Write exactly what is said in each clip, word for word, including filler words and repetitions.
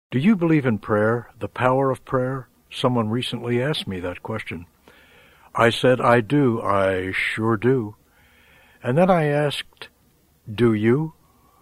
Do you believe in prayer, the power of prayer? Someone recently asked me that question. I said, I do, I sure do. And then I asked, do you?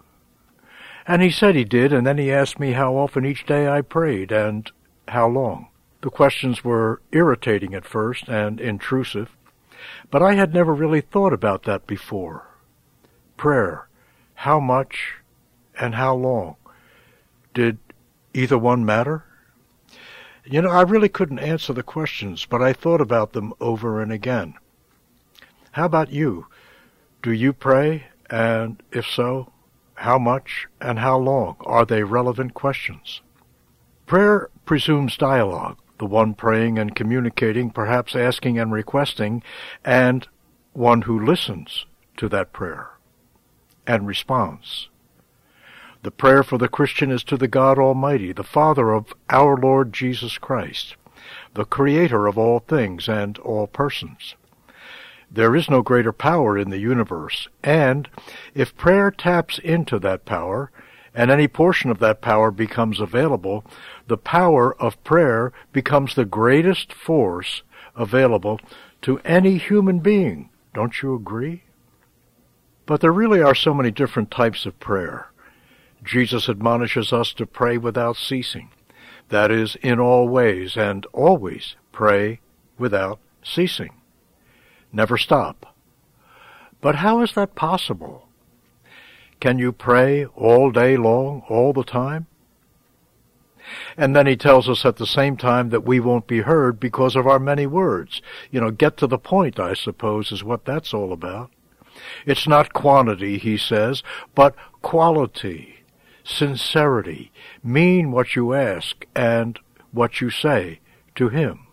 And he said he did, and then he asked me how often each day I prayed, and how long. The questions were irritating at first and intrusive, but I had never really thought about that before. Prayer, how much and how long? Did either one matter? You know, I really couldn't answer the questions, but I thought about them over and again. How about you? Do you pray? And if so, how much and how long? Are they relevant questions? Prayer presumes dialogue, the one praying and communicating, perhaps asking and requesting, and one who listens to that prayer and responds. The prayer for the Christian is to the God Almighty, the Father of our Lord Jesus Christ, the Creator of all things and all persons. There is no greater power in the universe, and if prayer taps into that power, and any portion of that power becomes available, the power of prayer becomes the greatest force available to any human being. Don't you agree? But there really are so many different types of prayer. Jesus admonishes us to pray without ceasing. That is, in all ways and always pray without ceasing. Never stop. But how is that possible? Can you pray all day long, all the time? And then he tells us at the same time that we won't be heard because of our many words. You know, get to the point, I suppose, is what that's all about. It's not quantity, he says, but quality, sincerity. Mean what you ask and what you say to him.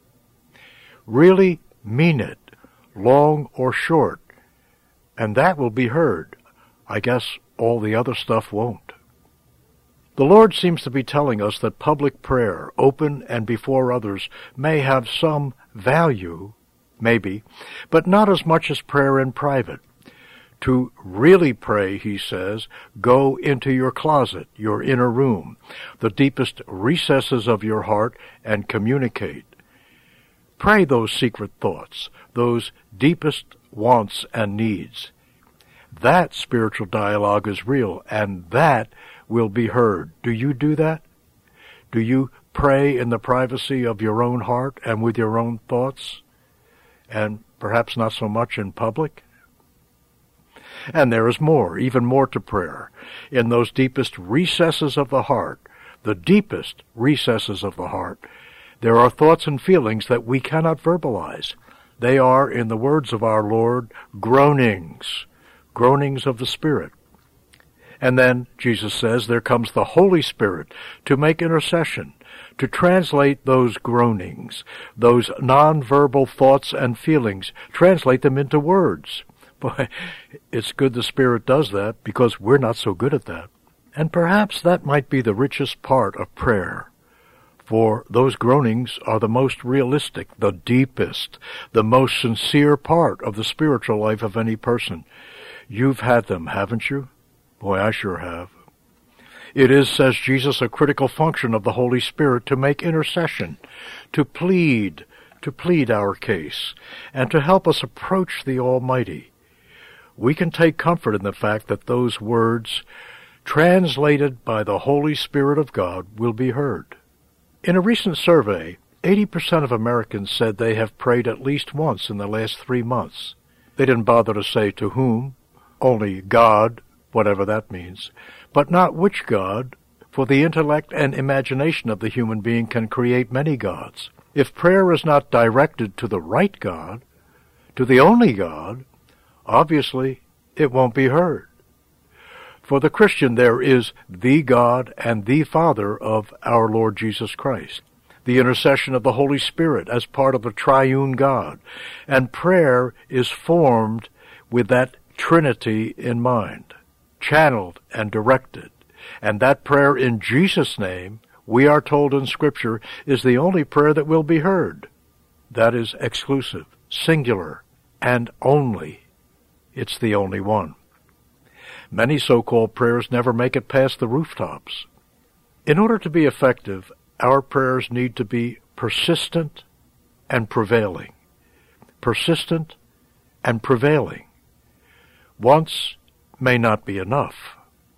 Really mean it, long or short, and that will be heard. I guess all the other stuff won't. The Lord seems to be telling us that public prayer, open and before others, may have some value, maybe, but not as much as prayer in private. To really pray, he says, go into your closet, your inner room, the deepest recesses of your heart, and communicate. Pray those secret thoughts, those deepest wants and needs. That spiritual dialogue is real, and that will be heard. Do you do that? Do you pray in the privacy of your own heart and with your own thoughts, and perhaps not so much in public? And there is more, even more to prayer. In those deepest recesses of the heart, the deepest recesses of the heart, there are thoughts and feelings that we cannot verbalize. They are, in the words of our Lord, groanings, groanings of the Spirit. And then, Jesus says, there comes the Holy Spirit to make intercession, to translate those groanings, those nonverbal thoughts and feelings, translate them into words. Boy, it's good the Spirit does that, because we're not so good at that. And perhaps that might be the richest part of prayer, for those groanings are the most realistic, the deepest, the most sincere part of the spiritual life of any person. You've had them, haven't you? Boy, I sure have. It is, says Jesus, a critical function of the Holy Spirit to make intercession, to plead, to plead our case, and to help us approach the Almighty. We can take comfort in the fact that those words, translated by the Holy Spirit of God, will be heard. In a recent survey, eighty percent of Americans said they have prayed at least once in the last three months. They didn't bother to say to whom, only God, whatever that means, but not which God, for the intellect and imagination of the human being can create many gods. If prayer is not directed to the right God, to the only God, obviously it won't be heard. For the Christian, there is the God and the Father of our Lord Jesus Christ, the intercession of the Holy Spirit as part of the triune God, and prayer is formed with that Trinity in mind, channeled and directed. And that prayer in Jesus' name, we are told in Scripture, is the only prayer that will be heard. That is exclusive, singular, and only. It's the only one. Many so-called prayers never make it past the rooftops. In order to be effective, our prayers need to be persistent and prevailing. Persistent and prevailing. Once may not be enough.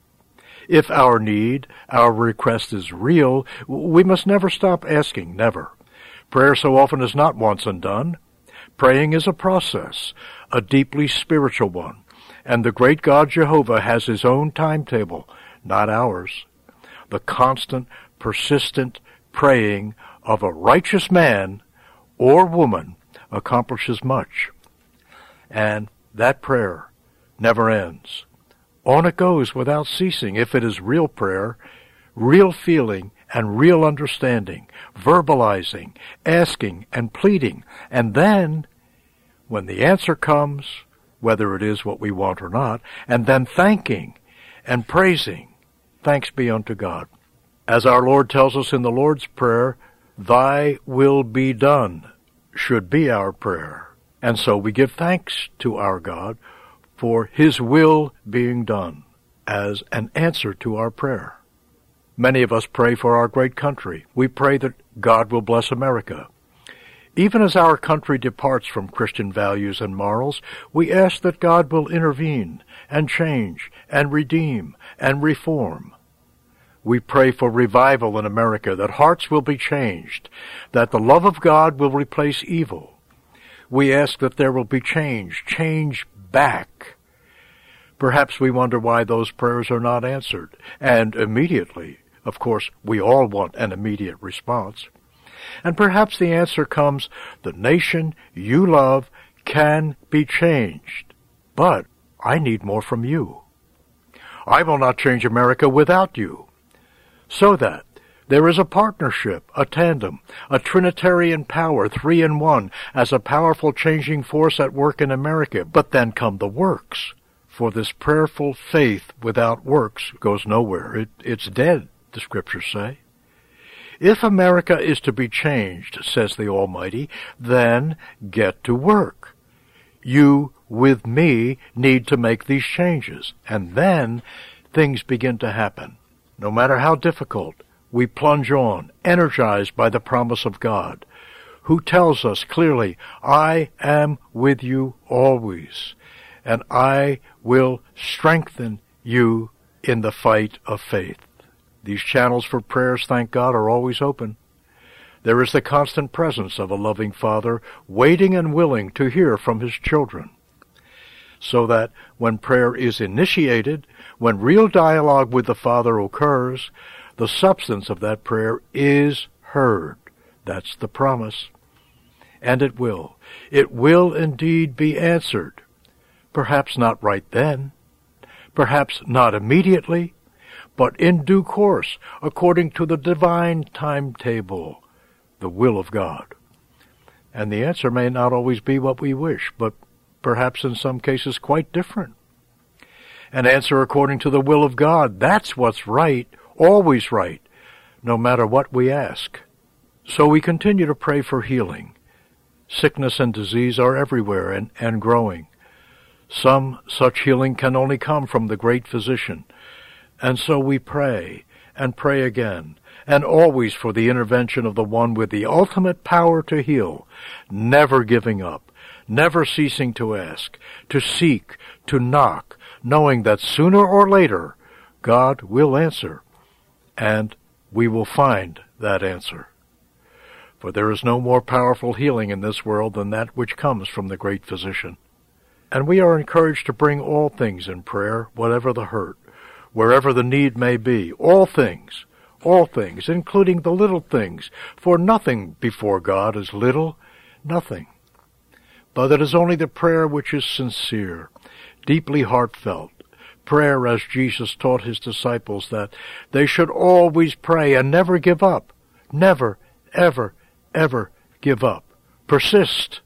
If our need, our request is real, we must never stop asking, never. Prayer so often is not once and done. Praying is a process, a deeply spiritual one, and the great God Jehovah has his own timetable, not ours. The constant, persistent praying of a righteous man or woman accomplishes much. And that prayer never ends. On it goes without ceasing if it is real prayer, real feeling, and real understanding, verbalizing, asking, and pleading. And then, when the answer comes, whether it is what we want or not, and then thanking and praising, thanks be unto God. As our Lord tells us in the Lord's Prayer, "Thy will be done," should be our prayer. And so we give thanks to our God for his will being done as an answer to our prayer. Many of us pray for our great country. We pray that God will bless America. Even as our country departs from Christian values and morals, we ask that God will intervene and change and redeem and reform. We pray for revival in America, that hearts will be changed, that the love of God will replace evil. We ask that there will be change, change back. Perhaps we wonder why those prayers are not answered, and immediately. Of course, we all want an immediate response. And perhaps the answer comes, the nation you love can be changed, but I need more from you. I will not change America without you. So that there is a partnership, a tandem, a Trinitarian power, three in one, as a powerful changing force at work in America. But then come the works. For this prayerful faith without works goes nowhere. It, it's dead, the Scriptures say. If America is to be changed, says the Almighty, then get to work. You, with me, need to make these changes. And then things begin to happen. No matter how difficult, we plunge on, energized by the promise of God, who tells us clearly, I am with you always, and I will strengthen you in the fight of faith. These channels for prayers, thank God, are always open. There is the constant presence of a loving Father, waiting and willing to hear from his children. So that when prayer is initiated, when real dialogue with the Father occurs, the substance of that prayer is heard. That's the promise. And it will. It will indeed be answered. Perhaps not right then, perhaps not immediately, but in due course, according to the divine timetable, the will of God. And the answer may not always be what we wish, but perhaps in some cases quite different. An answer according to the will of God, that's what's right, always right, no matter what we ask. So we continue to pray for healing. Sickness and disease are everywhere and, and growing. Some such healing can only come from the great physician. And so we pray and pray again, and always for the intervention of the one with the ultimate power to heal, never giving up, never ceasing to ask, to seek, to knock, knowing that sooner or later God will answer, and we will find that answer. For there is no more powerful healing in this world than that which comes from the great physician. And we are encouraged to bring all things in prayer, whatever the hurt, wherever the need may be, all things, all things, including the little things, for nothing before God is little, nothing. But it is only the prayer which is sincere, deeply heartfelt, prayer as Jesus taught his disciples that they should always pray and never give up, never, ever, ever give up. Persist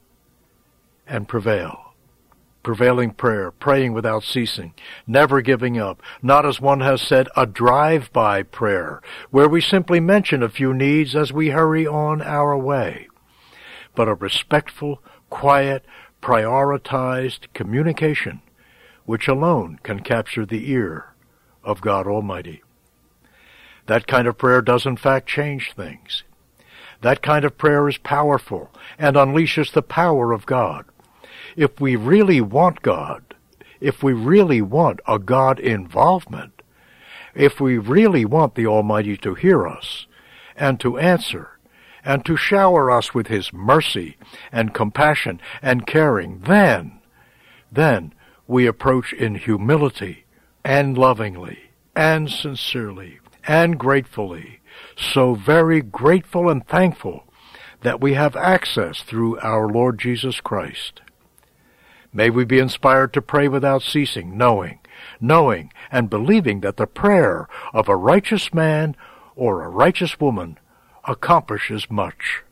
and prevail. Prevailing prayer, praying without ceasing, never giving up, not as one has said, a drive-by prayer, where we simply mention a few needs as we hurry on our way, but a respectful, quiet, prioritized communication, which alone can capture the ear of God Almighty. That kind of prayer does in fact change things. That kind of prayer is powerful and unleashes the power of God. If we really want God, if we really want a God involvement, if we really want the Almighty to hear us and to answer and to shower us with His mercy and compassion and caring, then, then we approach in humility and lovingly and sincerely and gratefully, so very grateful and thankful that we have access through our Lord Jesus Christ. May we be inspired to pray without ceasing, knowing, knowing and believing that the prayer of a righteous man or a righteous woman accomplishes much.